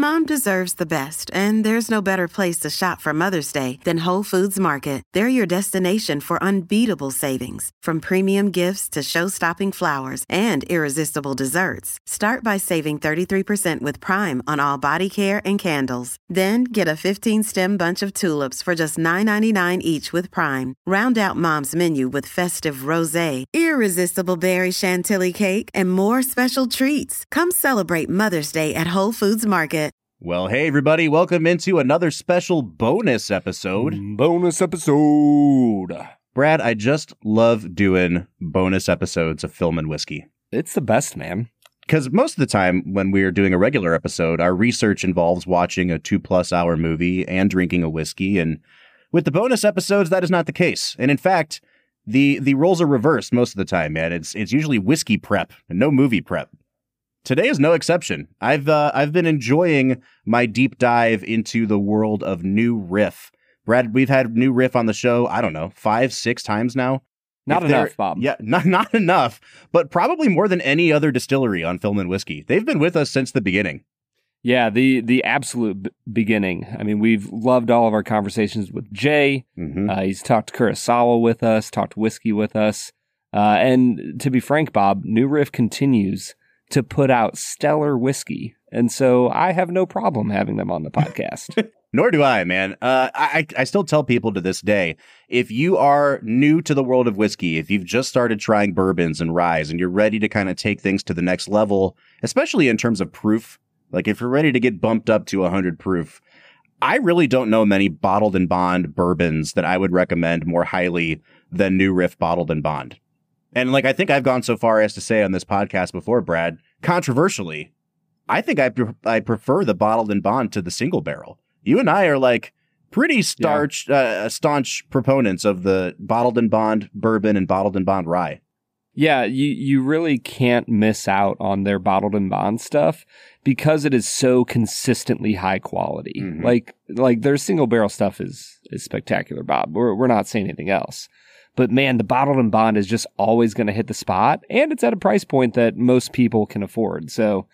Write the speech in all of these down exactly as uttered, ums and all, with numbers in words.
Mom deserves the best, and there's no better place to shop for Mother's Day than Whole Foods Market. They're your destination for unbeatable savings, from premium gifts to show-stopping flowers and irresistible desserts. Start by saving thirty-three percent with Prime on all body care and candles. Then get a fifteen-stem bunch of tulips for just nine ninety-nine each with Prime. Round out Mom's menu with festive rosé, irresistible berry chantilly cake, and more special treats. Come celebrate Mother's Day at Whole Foods Market. Well, hey, everybody. Welcome into another special bonus episode. Bonus episode. Brad, I just love doing bonus episodes of Film and Whiskey. It's the best, man. Because most of the time when we're doing a regular episode, our research involves watching a two-plus hour movie and drinking a whiskey. And with the bonus episodes, that is not the case. And in fact, the the roles are reversed most of the time, man. It's it's usually whiskey prep and no movie prep. Today is no exception. I've uh, I've been enjoying my deep dive into the world of New Riff. Brad, we've had New Riff on the show, I don't know, five, six times now. Not If enough, Bob. Yeah, not, not enough, but probably more than any other distillery on Film and Whiskey. They've been with us since the beginning. Yeah, the the absolute b- beginning. I mean, we've loved all of our conversations with Jay. Mm-hmm. Uh, he's talked Kurosawa with us, talked whiskey with us. Uh, and to be frank, Bob, New Riff continues to put out stellar whiskey. And so I have no problem having them on the podcast. Nor do I, man. Uh, I, I still tell people to this day, if you are new to the world of whiskey, if you've just started trying bourbons and ryes and you're ready to kind of take things to the next level, especially in terms of proof, like if you're ready to get bumped up to one hundred proof, I really don't know many bottled and bond bourbons that I would recommend more highly than New Riff Bottled and Bond. And like, I think I've gone so far as to say on this podcast before, Brad, controversially, I think I pre- I prefer the bottled and bond to the single barrel. You and I are like pretty starch, yeah. uh, staunch proponents of the bottled and bond bourbon and bottled and bond rye. Yeah, you, you really can't miss out on their bottled and bond stuff because it is so consistently high quality. Mm-hmm. Like like their single barrel stuff is is spectacular, Bob. We're we're not saying anything else. But man, the bottled and bond is just always going to hit the spot, and it's at a price point that most people can afford. So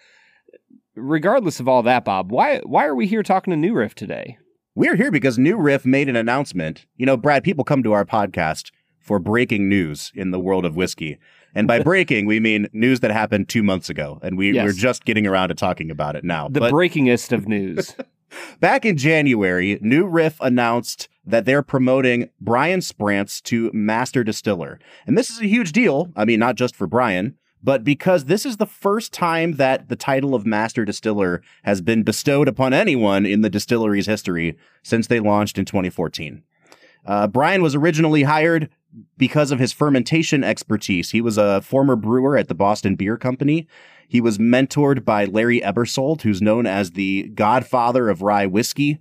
regardless of all that, Bob, why why are we here talking to New Riff today? We're here because New Riff made an announcement. You know, Brad, people come to our podcast for breaking news in the world of whiskey. And by breaking, we mean news that happened two months ago, and we, yes. we're just getting around to talking about it now. The but breakingest of news. Back in January, New Riff announced that they're promoting Brian Sprance to Master Distiller. And this is a huge deal. I mean, not just for Brian, but because this is the first time that the title of Master Distiller has been bestowed upon anyone in the distillery's history since they launched in twenty fourteen. Uh, Brian was originally hired because of his fermentation expertise. He was a former brewer at the Boston Beer Company. He was mentored by Larry Ebersold, who's known as the godfather of rye whiskey.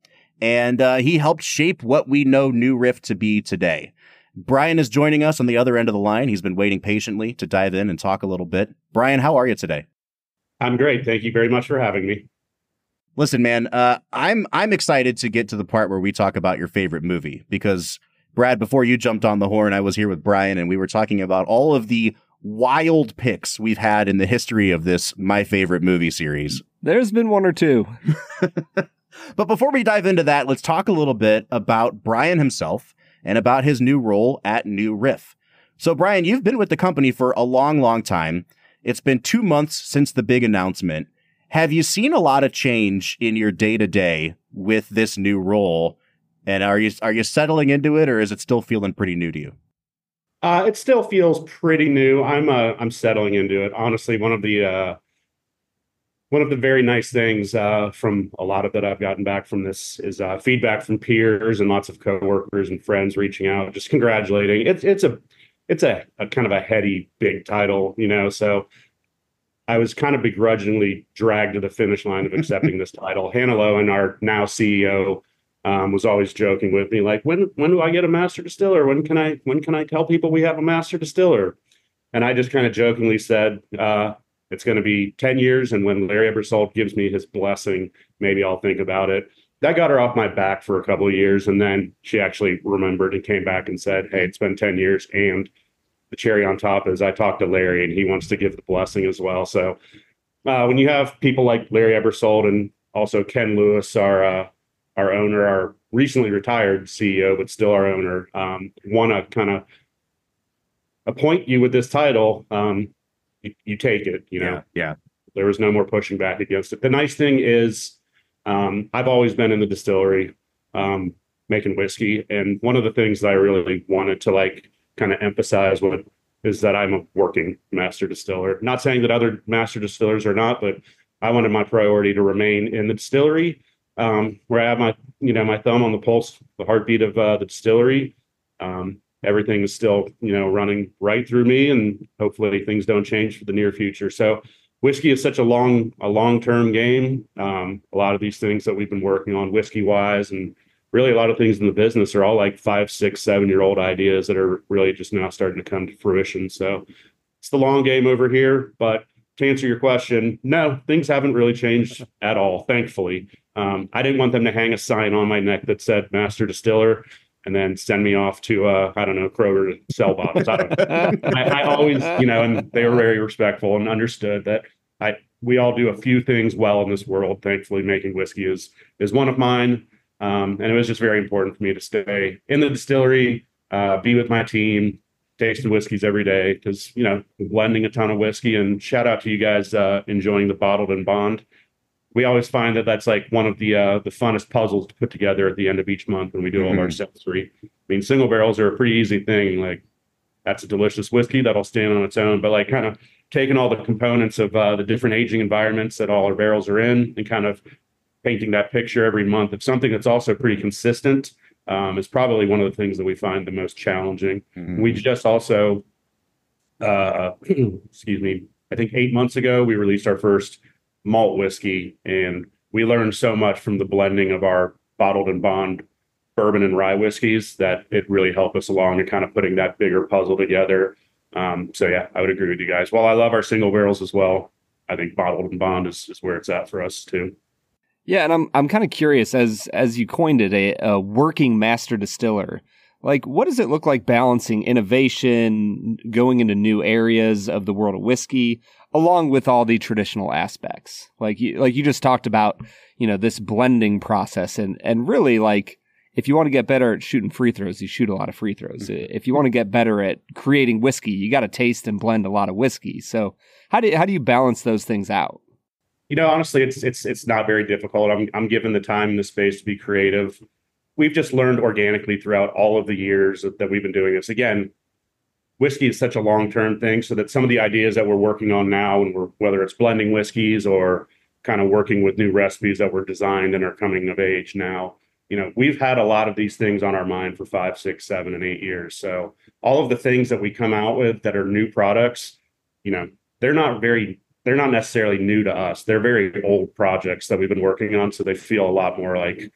And uh, he helped shape what we know New Riff to be today. Brian is joining us on the other end of the line. He's been waiting patiently to dive in and talk a little bit. Brian, how are you today? I'm great. Thank you very much for having me. Listen, man, uh, I'm I'm excited to get to the part where we talk about your favorite movie because, Brad, before you jumped on the horn, I was here with Brian and we were talking about all of the wild picks we've had in the history of this My Favorite Movie series. There's been one or two. But before we dive into that, let's talk a little bit about Brian himself and about his new role at New Riff. So, Brian, you've been with the company for a long, long time. It's been two months since the big announcement. Have you seen a lot of change in your day-to-day with this new role? And are you are you settling into it, or is it still feeling pretty new to you? Uh, it still feels pretty new. I'm uh, I'm settling into it. Honestly, one of the uh, one of the very nice things uh, from a lot of that I've gotten back from this is uh, feedback from peers and lots of coworkers and friends reaching out, just congratulating. It's it's a it's a, a kind of a heady big title, you know. So I was kind of begrudgingly dragged to the finish line of accepting this title. Hannah Lowen, our now C E O, um, was always joking with me, like, when when do I get a master distiller? When can I when can I tell people we have a master distiller? And I just kind of jokingly said, uh, it's going to be ten years. And when Larry Ebersold gives me his blessing, maybe I'll think about it. That got her off my back for a couple of years. And then she actually remembered and came back and said, hey, it's been ten years. And the cherry on top is I talked to Larry and he wants to give the blessing as well. So uh, when you have people like Larry Ebersold and also Ken Lewis, our uh, our owner, our recently retired C E O, but still our owner, um, want to kind of appoint you with this title. Um, you, you take it, you know. Yeah, yeah. There was no more pushing back against it. The nice thing is, um, I've always been in the distillery, um, making whiskey, and one of the things that I really wanted to like kind of emphasize what is that I'm a working master distiller. Not saying that other master distillers are not, but I wanted my priority to remain in the distillery, um, where I have my, you know, my thumb on the pulse, the heartbeat of uh, the distillery. Um, everything is still, you know, running right through me, and hopefully things don't change for the near future. So whiskey is such a long, a long-term game. Um, a lot of these things that we've been working on whiskey-wise, and really a lot of things in the business are all like five, six, seven-year-old ideas that are really just now starting to come to fruition. So it's the long game over here. But to answer your question, no, things haven't really changed at all, thankfully. Um, I didn't want them to hang a sign on my neck that said Master Distiller and then send me off to, uh, I don't know, Kroger to sell bottles. I, don't I, I always, you know, and they were very respectful and understood that I we all do a few things well in this world. Thankfully, making whiskey is is one of mine. Um, and it was just very important for me to stay in the distillery, uh, be with my team, tasting whiskeys every day, because, you know, blending a ton of whiskey. And shout out to you guys uh, enjoying the bottled and bond. We always find that that's like one of the uh, the funnest puzzles to put together at the end of each month when we do all mm-hmm. our sensory. I mean, single barrels are a pretty easy thing. Like, that's a delicious whiskey that'll stand on its own. But like kind of taking all the components of uh, the different aging environments that all our barrels are in and kind of painting that picture every month of something that's also pretty consistent um, is probably one of the things that we find the most challenging. Mm-hmm. We just also, uh, excuse me, I think eight months ago, we released our first malt whiskey, and we learned so much from the blending of our bottled and bond bourbon and rye whiskeys that it really helped us along in kind of putting that bigger puzzle together. Um, so yeah, I would agree with you guys. While I love our single barrels as well, I think bottled and bond is, is where it's at for us too. Yeah, and I'm I'm kind of curious, as as you coined it, a, a working master distiller. Like, what does it look like balancing innovation, going into new areas of the world of whiskey, along with all the traditional aspects? Like you, like you just talked about, you know, this blending process, and and really, like, if you want to get better at shooting free throws, you shoot a lot of free throws. Mm-hmm. If you want to get better at creating whiskey, you got to taste and blend a lot of whiskey. So how do how do you balance those things out? You know, honestly, it's it's it's not very difficult. I'm I'm given the time and the space to be creative. We've just learned organically throughout all of the years that, that we've been doing this. Again, whiskey is such a long-term thing, so that some of the ideas that we're working on now, and we're, whether it's blending whiskeys or kind of working with new recipes that were designed and are coming of age now, you know, we've had a lot of these things on our mind for five, six, seven, and eight years. So all of the things that we come out with that are new products, you know, they're not very, they're not necessarily new to us. They're very old projects that we've been working on. So they feel a lot more like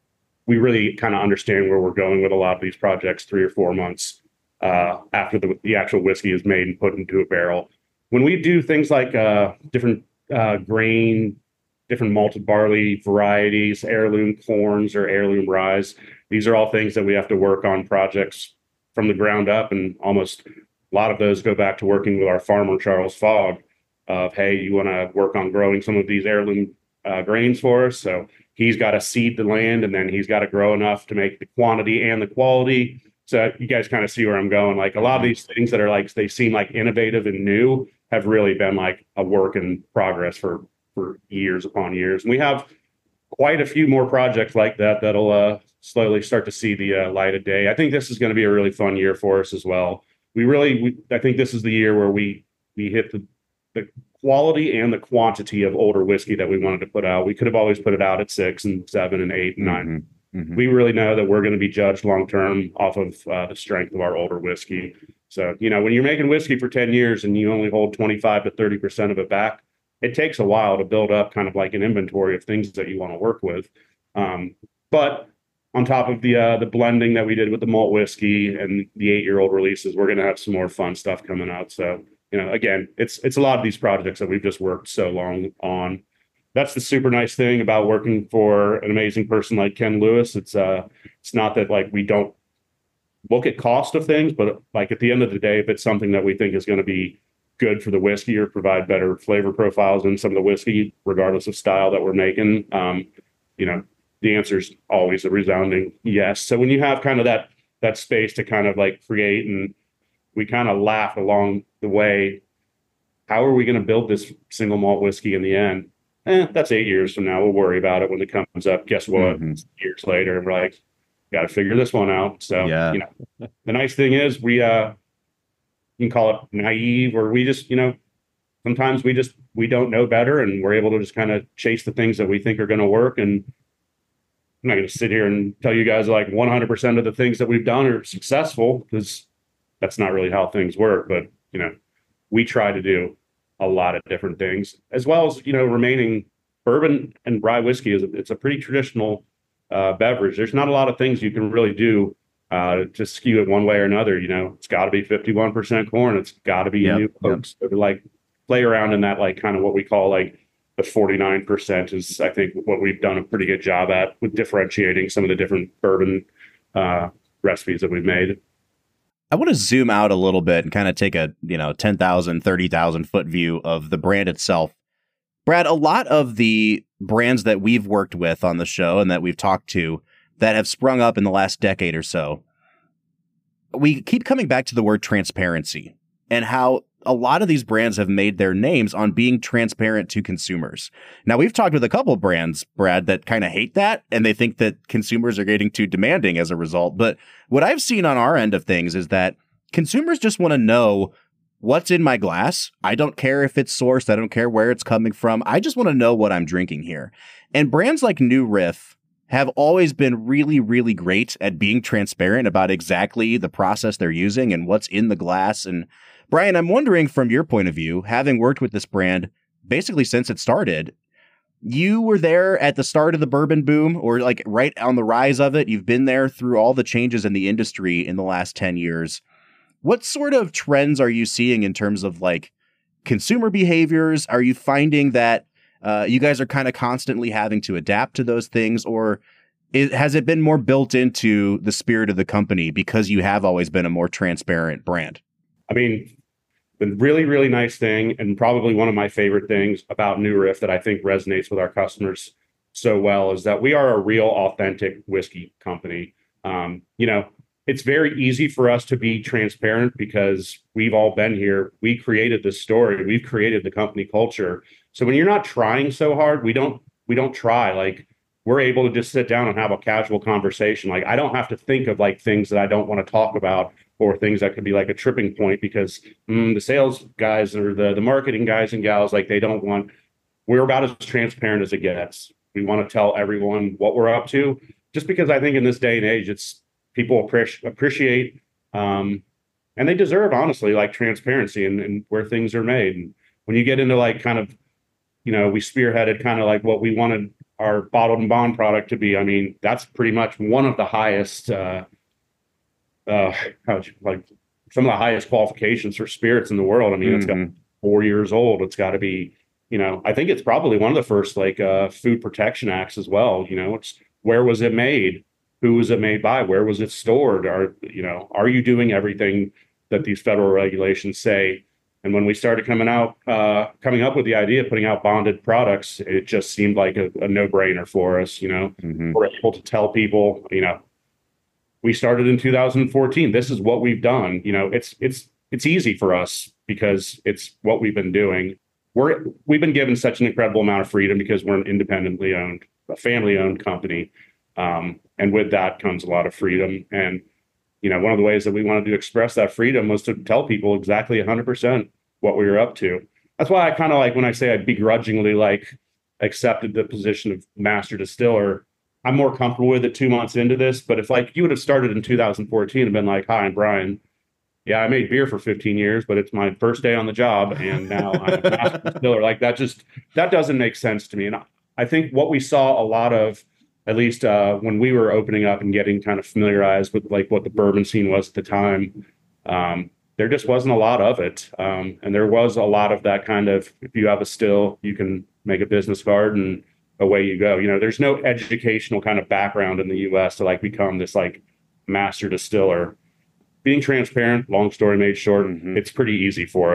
we really kind of understand where we're going with a lot of these projects three or four months uh, after the, the actual whiskey is made and put into a barrel. When we do things like uh, different uh, grain, different malted barley varieties, heirloom corns or heirloom rye, these are all things that we have to work on projects from the ground up. And almost a lot of those go back to working with our farmer, Charles Fogg, of, hey, you want to work on growing some of these heirloom uh, grains for us? So he's got to seed the land, and then he's got to grow enough to make the quantity and the quality. So you guys kind of see where I'm going. Like, a lot of these things that are like, they seem like innovative and new have really been like a work in progress for, for years upon years. And we have quite a few more projects like that that'll uh, slowly start to see the uh, light of day. I think this is going to be a really fun year for us as well. We really, we, I think this is the year where we, we hit the, the quality and the quantity of older whiskey that we wanted to put out. We could have always put it out at six and seven and eight and nine. Mm-hmm. Mm-hmm. We really know that we're going to be judged long-term off of uh, the strength of our older whiskey. So, you know, when you're making whiskey for ten years and you only hold twenty-five to thirty percent of it back, it takes a while to build up kind of like an inventory of things that you want to work with. Um, but on top of the uh, the blending that we did with the malt whiskey and the eight-year-old releases, we're going to have some more fun stuff coming out. So, you know, again, it's it's a lot of these projects that we've just worked so long on. That's the super nice thing about working for an amazing person like Ken Lewis. It's uh, it's not that like we don't look at cost of things, but like at the end of the day, if it's something that we think is going to be good for the whiskey or provide better flavor profiles in some of the whiskey, regardless of style that we're making? Um, you know, the answer is always a resounding yes. So when you have kind of that that space to kind of like create, and we kind of laugh along the way, how are we going to build this single malt whiskey in the end? Eh, that's eight years from now. We'll worry about it when it comes up. Guess what? Mm-hmm. Years later, and we're like, got to figure this one out. So, yeah. you know, the nice thing is we, uh, you can call it naive, or we just, you know, sometimes we just, we don't know better, and we're able to just kind of chase the things that we think are going to work. And I'm not going to sit here and tell you guys like one hundred percent of the things that we've done are successful, because that's not really how things work. But, you know, we try to do a lot of different things, as well as, you know, remaining bourbon and rye whiskey is a, it's a pretty traditional uh, beverage. There's not a lot of things you can really do uh, to skew it one way or another. You know, it's got to be fifty-one percent corn. It's got to be yep, new oaks. Yep. Like play around in that, like kind of what we call like the forty-nine percent is, I think, what we've done a pretty good job at with differentiating some of the different bourbon uh, recipes that we've made. I want to zoom out a little bit and kind of take a, you know, ten thousand, thirty thousand foot view of the brand itself. Brad, a lot of the brands that we've worked with on the show and that we've talked to that have sprung up in the last decade or so, we keep coming back to the word transparency and how a lot of these brands have made their names on being transparent to consumers. Now, we've talked with a couple of brands, Brad, that kind of hate that, and they think that consumers are getting too demanding as a result. But what I've seen on our end of things is that consumers just want to know what's in my glass. I don't care if it's sourced. I don't care where it's coming from. I just want to know what I'm drinking here. And brands like New Riff have always been really, really great at being transparent about exactly the process they're using and what's in the glass. And Brian, I'm wondering from your point of view, having worked with this brand basically since it started, you were there at the start of the bourbon boom, or like right on the rise of it. You've been there through all the changes in the industry in the last ten years. What sort of trends are you seeing in terms of like consumer behaviors? Are you finding that uh, you guys are kind of constantly having to adapt to those things, or it, has it been more built into the spirit of the company because you have always been a more transparent brand? I mean, the really, really nice thing, and probably one of my favorite things about New Riff that I think resonates with our customers so well, is that we are a real authentic whiskey company. Um, you know, it's very easy for us to be transparent because we've all been here. We created this story. We've created the company culture. So when you're not trying so hard, we don't, we don't try. Like, we're able to just sit down and have a casual conversation. Like, I don't have to think of like things that I don't want to talk about, or things that could be like a tripping point because mm, the sales guys or the, the marketing guys and gals, like they don't want, we're about as transparent as it gets. We want to tell everyone what we're up to, just because I think in this day and age, it's people appreciate, appreciate um, and they deserve, honestly, like transparency and, and where things are made. And when you get into like kind of, you know, we spearheaded kind of like what we wanted our bottled and bond product to be. I mean, that's pretty much one of the highest, uh, uh, like some of the highest qualifications for spirits in the world. I mean, mm-hmm. It's got four years old. It's got to be, you know, I think it's probably one of the first like uh, food protection acts as well. You know, it's where was it made? Who was it made by? Where was it stored? Are, you know, are you doing everything that these federal regulations say? And when we started coming out, uh, coming up with the idea of putting out bonded products, it just seemed like a, a no-brainer for us. You know, mm-hmm. We're able to tell people, you know, we started in two thousand fourteen. This is what we've done. You know, it's it's it's easy for us because it's what we've been doing. We're we've been given such an incredible amount of freedom because we're an independently owned, a family-owned company, um, and with that comes a lot of freedom. And you know, one of the ways that we wanted to express that freedom was to tell people exactly one hundred percent what we were up to. That's why I kind of like when I say I begrudgingly like accepted the position of master distiller. I'm more comfortable with it two months into this. But if like you would have started in two thousand fourteen and been like, "Hi, I'm Brian. Yeah, I made beer for fifteen years, but it's my first day on the job, and now I'm a master distiller." Like that just that doesn't make sense to me. And I think what we saw a lot of, at least uh, when we were opening up and getting kind of familiarized with like what the bourbon scene was at the time, um, there just wasn't a lot of it. Um, and there was a lot of that kind of, if you have a still, you can make a business card and away you go. You know, there's no educational kind of background in the U S to like become this like master distiller. Being transparent, long story made short, mm-hmm. It's pretty easy for us.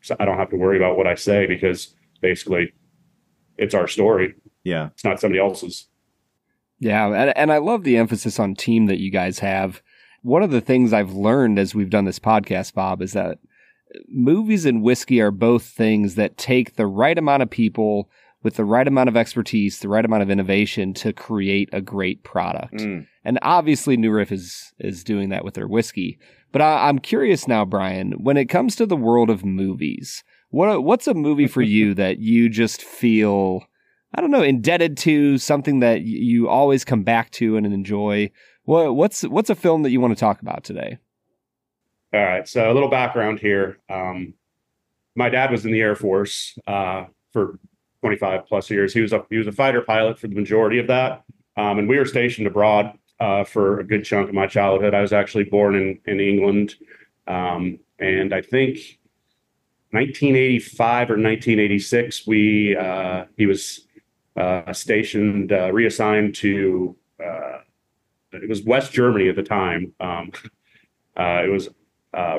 so I don't have to worry about what I say because basically it's our story. Yeah. It's not somebody else's. Yeah. And, and I love the emphasis on team that you guys have. One of the things I've learned as we've done this podcast, Bob, is that movies and whiskey are both things that take the right amount of people with the right amount of expertise, the right amount of innovation to create a great product. Mm. And obviously New Riff is, is doing that with their whiskey. But I, I'm curious now, Brian, when it comes to the world of movies, what what's a movie for you that you just feel, I don't know, indebted to, something that you always come back to and enjoy? What, what's what's a film that you want to talk about today? All right. So a little background here. Um, my dad was in the Air Force uh, for twenty-five plus years. He was a he was a fighter pilot for the majority of that. Um, and we were stationed abroad uh, for a good chunk of my childhood. I was actually born in, in England. Um, and I think nineteen eighty-five or nineteen eighty-six, we uh, he was uh, stationed, uh, reassigned to, uh, it was West Germany at the time. Um, uh, it was uh,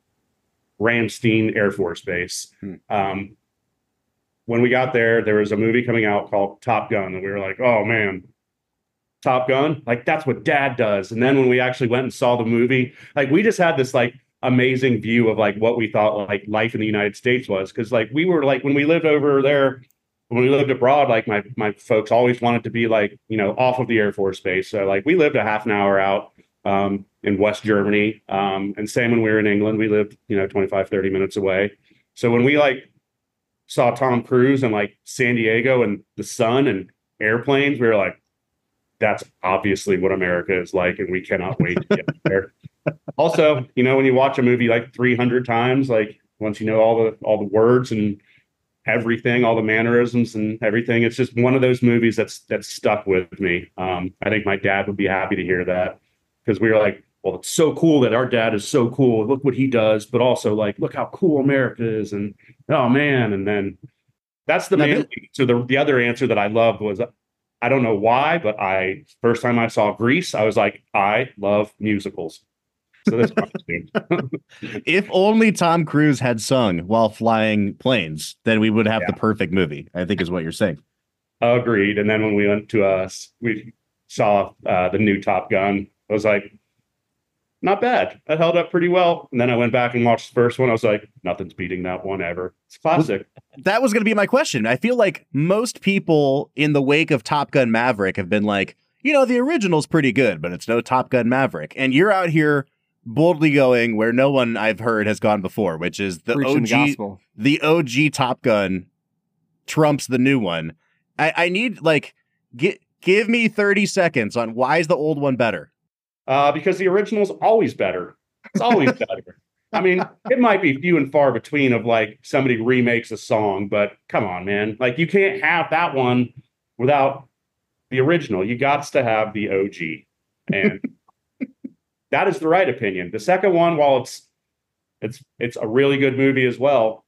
Ramstein Air Force Base. Hmm. Um, when we got there, there was a movie coming out called Top Gun, and we were like, oh man, Top Gun, like that's what Dad does. And then when we actually went and saw the movie, like we just had this like amazing view of like what we thought like life in the United States was. Cause like we were like, when we lived over there, when we lived abroad, like my, my folks always wanted to be like, you know, off of the Air Force Base. So like we lived a half an hour out um, in West Germany. Um, and same when we were in England, we lived, you know, twenty-five, thirty minutes away. So when we like saw Tom Cruise and like San Diego and the sun and airplanes, we were like, that's obviously what America is like. And we cannot wait to get there. Also, you know, when you watch a movie like three hundred times, like once you know all the all the words and everything, all the mannerisms and everything, it's just one of those movies that's that's stuck with me. Um, I think my dad would be happy to hear that because we were like, well, it's so cool that our dad is so cool. Look what he does, but also like, look how cool America is, and oh man, and then that's the main. So the the other answer that I loved was, I don't know why, but I first time I saw Grease, I was like, I love musicals. So that's if only Tom Cruise had sung while flying planes, then we would have yeah. the perfect movie, I think is what you're saying. Agreed. And then when we went to us, uh, we saw uh, the new Top Gun. I was like, not bad. That held up pretty well. And then I went back and watched the first one. I was like, nothing's beating that one ever. It's classic. Well, that was going to be my question. I feel like most people in the wake of Top Gun Maverick have been like, you know, the original's pretty good, but it's no Top Gun Maverick. And you're out here boldly going where no one I've heard has gone before, which is the Preaching O G, the gospel. The O G Top Gun trumps the new one. I, I need like, get, give me thirty seconds on why is the old one better? Uh, because the original's always better. It's always better. I mean, it might be few and far between of like somebody remakes a song, but come on, man. Like you can't have that one without the original. You got to have the O G. And that is the right opinion. The second one, while it's it's it's a really good movie as well,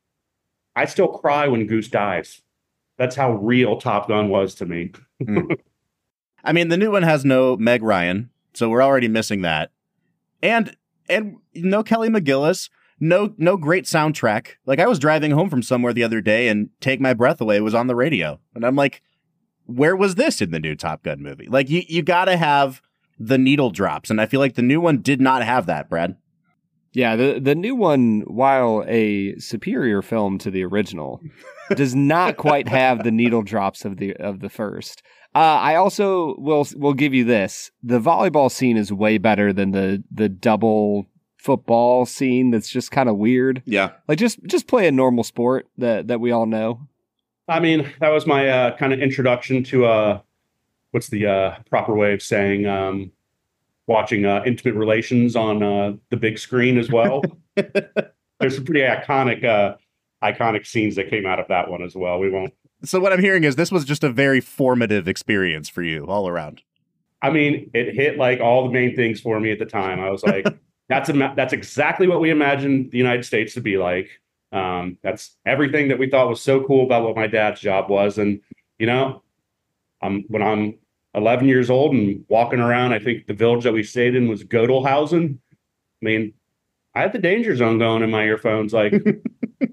I still cry when Goose dies. That's how real Top Gun was to me. mm. I mean, the new one has no Meg Ryan, so we're already missing that. And and no Kelly McGillis, no no great soundtrack. Like I was driving home from somewhere the other day and Take My Breath Away was on the radio. And I'm like, where was this in the new Top Gun movie? Like you you got to have the needle drops. And I feel like the new one did not have that, Brad. Yeah, the the new one, while a superior film to the original, does not quite have the needle drops of the of the first. Uh, I also will will give you this: the volleyball scene is way better than the the double football scene. That's just kind of weird. Yeah, like just just play a normal sport that that we all know. I mean, that was my uh, kind of introduction to uh, what's the uh, proper way of saying um, watching uh, intimate relations on uh, the big screen as well. There's some pretty iconic uh, iconic scenes that came out of that one as well. We won't. So what I'm hearing is this was just a very formative experience for you all around. I mean, it hit like all the main things for me at the time. I was like, that's a, that's exactly what we imagined the United States to be like. Um, that's everything that we thought was so cool about what my dad's job was. And, you know, I'm, when I'm eleven years old and walking around, I think the village that we stayed in was Godelhausen. I mean, I had the danger zone going in my earphones. Like,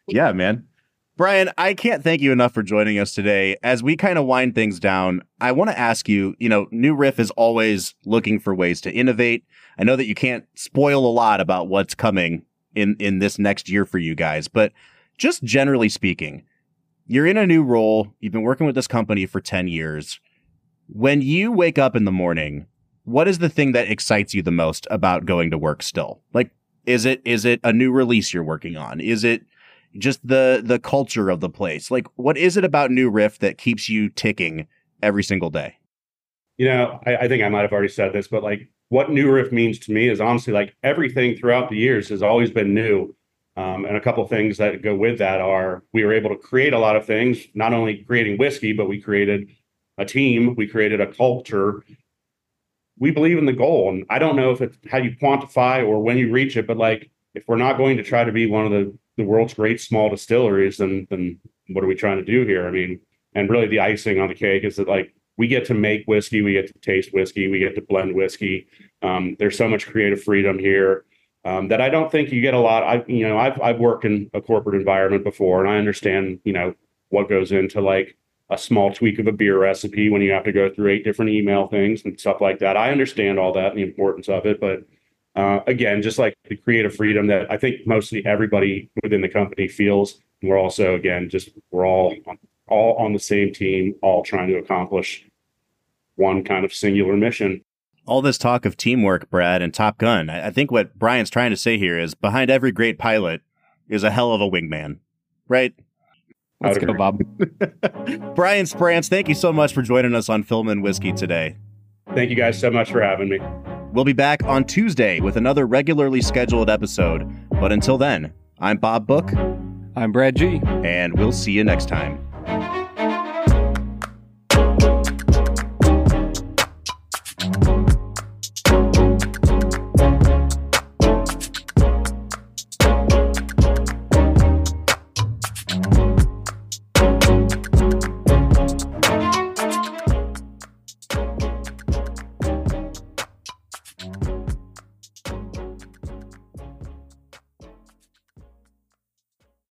Yeah, man. Brian, I can't thank you enough for joining us today. As we kind of wind things down, I want to ask you, you know, New Riff is always looking for ways to innovate. I know that you can't spoil a lot about what's coming in, in this next year for you guys, but just generally speaking, you're in a new role. You've been working with this company for ten years. When you wake up in the morning, what is the thing that excites you the most about going to work still? Like, is it is it a new release you're working on? Is it just the the culture of the place? Like, what is it about New Riff that keeps you ticking every single day? You know, I, I think I might have already said this, but like what New Riff means to me is honestly like everything throughout the years has always been new. Um, and a couple of things that go with that are we were able to create a lot of things, not only creating whiskey, but we created a team, we created a culture. We believe in the goal. And I don't know if it's how you quantify or when you reach it, but like if we're not going to try to be one of the the world's great small distilleries, then then what are we trying to do here? I mean, and really the icing on the cake is that like we get to make whiskey, we get to taste whiskey, we get to blend whiskey. Um, there's so much creative freedom here um, that I don't think you get a lot. I you know I've I've worked in a corporate environment before, and I understand you know what goes into like a small tweak of a beer recipe when you have to go through eight different email things and stuff like that. I understand all that and the importance of it, but Uh, again, just like the creative freedom that I think mostly everybody within the company feels. We're also, again, just we're all all on the same team, all trying to accomplish one kind of singular mission. All this talk of teamwork, Brad, and Top Gun, I, I think what Brian's trying to say here is behind every great pilot is a hell of a wingman, right? Let's go, Bob. Brian Sprance, thank you so much for joining us on Film and Whiskey today. Thank you guys so much for having me. We'll be back on Tuesday with another regularly scheduled episode. But until then, I'm Bob Book. I'm Brad G. And we'll see you next time.